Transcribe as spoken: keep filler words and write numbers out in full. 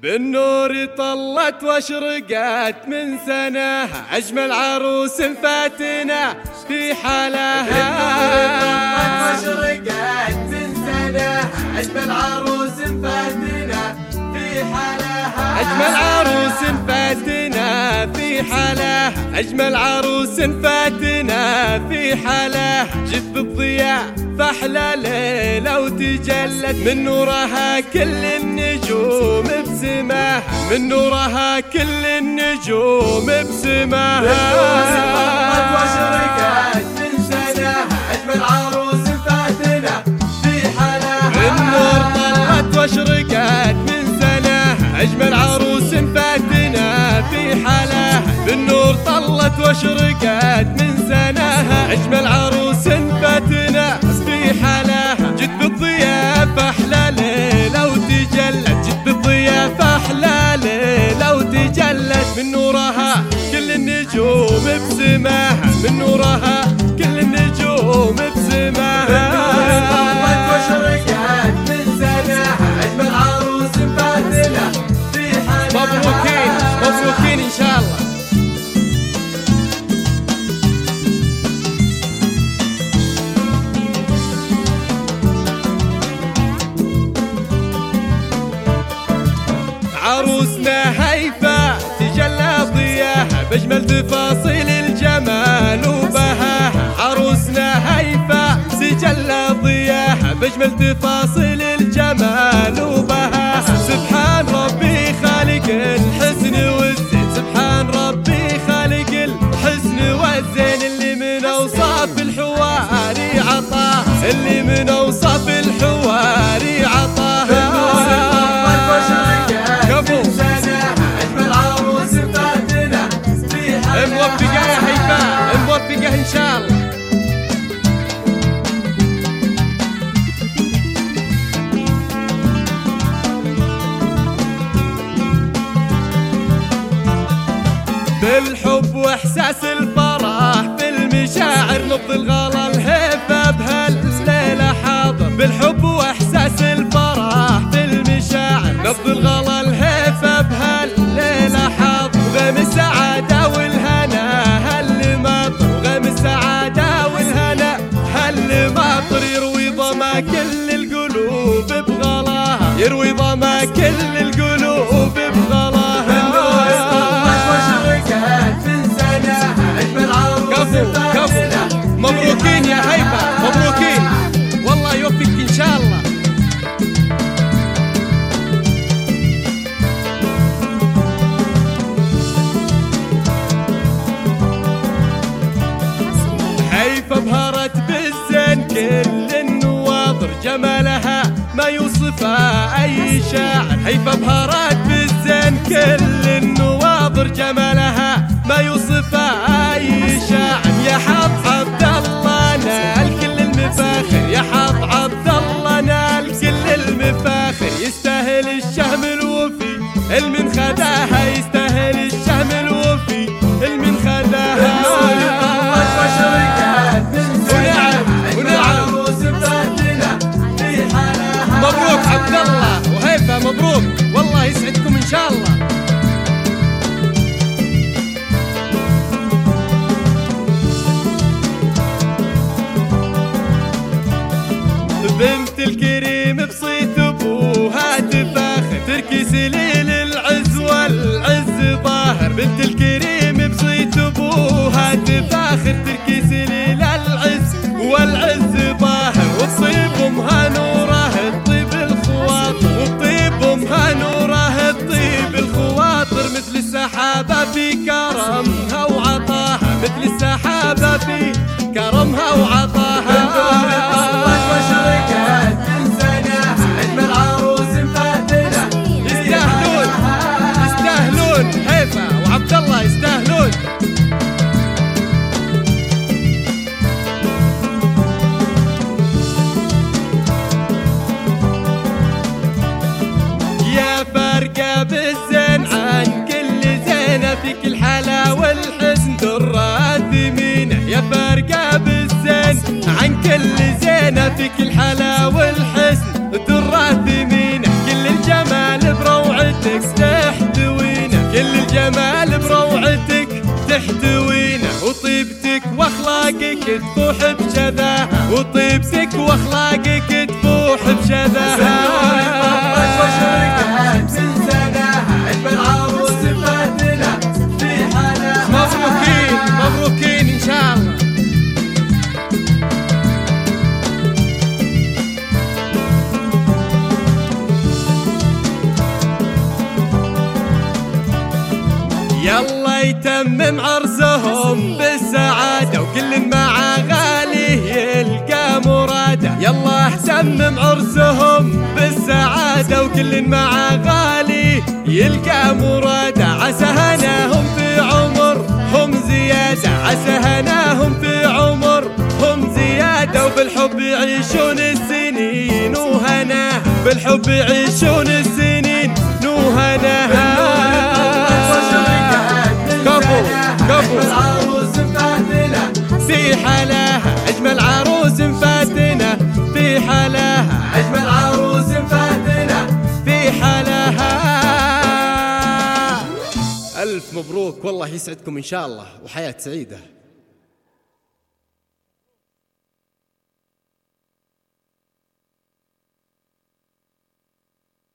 بالنور طلت واشرقت من سنة أجمل عروس فاتنة في حالها. بالنور طلت واشرقت من سنة أجمل عروس فاتنة في حالها. أجمل عروس فاتنة في حالها. أجمل عروس فاتنة في حالها. جت بالضياء فأحلى ليلة وتجلت من نورها كل النجوم بسماها. من نورها كل النجوم بسماها. بالنور طلت واشرقت من سنة أجمل عروس فاتنة في حالها. بالنور طلت واشرقت من سنة أجمل عروس فاتنة في حالها. بالنور طلت واشرقت من سنة أجمل عروس فاتنة في حالها. جت بالضيافة أحلى ليلة وتجلت. جت بالضيافة أحلى ليلة وتجلت من نورها كل النجوم بسماها. من نورها كل النجوم بسماها. طلت واشرقت من سنة أجمل عروس فاتنة في حالها. مبروكين مبروكين إن شاء الله. عروسنا هيفا تجلى ضياها بأجمل تفاصيل الجمال وبهاها. عروسنا هيفا تجلى ضياها بأجمل تفاصيل الجمال وبهاها. سبحان ربي خالق الحسن والزين. سبحان ربي خالق الحسن والزين. اللي من أوصاف الحواري عطاها. اللي من أوصاف الحواري عطاها. موفقة يا هيفاء موفقة إن شاء الله. بالحب وإحساس الفرح في المشاعر نبض الغلا الهيفة بهالليلة حاضر. بالحب وإحساس الفرح في المشاعر نبض الغلا الهيفة بهالليلة حاضر. وغيم السعادة والهنا هل ماطر. وغيم السعادة والهنا هل ماطر. يروي ظما كل القلوب بغلاها. يروي ظما كل القلوب بغلاها. كفو مبروكين يا هيبة مبروكين والله يوفقك إن شاء الله. هيفا بهرت بالزين كل النواظر. جمالها ما يوصفها أي شاعر. هيفا بهرت بالزين كل النواظر. جمالها ما يوصفها أي شاعر. يا حظ عبد الله نال كل المفاخر. يا حظ عبد الله نال كل المفاخر. يستاهل الشهم الوفي المن خداها. يستاهل الشهم الوفي المن خداها. مبروك عبد الله وهيفا مبروك والله يسعدكم إن شاء الله. بنت الكريم بصيت ابوها تفاخر. تركي سليل العز والعز ظاهر. بنت الكريم بصيت ابوها تفاخر. تركي سليل العز والعز ظاهر. وطيب امها نوره الطيب الخواطر. وطيب امها نوره الطيب الخواطر. مثل السحابة في كرمها وعطاها. مثل السحابة في كرمها وعطاها. يستاهلون يستاهلون هيفا وعبد الله يستاهلون. يا فرقة بالزين عن كل زينة. فيك الحلا والحسن درات ثمينة. يا فرقة بالزين عن كل زينة. فيك الحلا والحسن درات ثمينة. كل الجمال بروعته بروعتك تحتوينا، كل الجمال بروعتك تحتوينا، وطيبتك واخلاقك تفوح بشذاها، وطيبتك واخلاقك تفوح بشذاها. اجمل عروس فاتنا في حلاها. مبروكين مبروكين ان شاء الله. يلا يتمم عرسهم بالسعادة، وكل مع غاليه يلقى مراده. يلا تمم عرسهم بالسعادة، وكل مع غاليه يلقى مراده. عسى هناهم في عمرهم زيادة، عسى هناهم في عمرهم زيادة، وبالحب يعيشون السنين وهناها، بالحب يعيشون السنين وهناها. أجمل عروس فاتنا في حلاها، أجمل عروس فاتنا في حلاها، أجمل عروس فاتنا في حلاها. ألف مبروك والله يسعدكم إن شاء الله، وحياة سعيدة.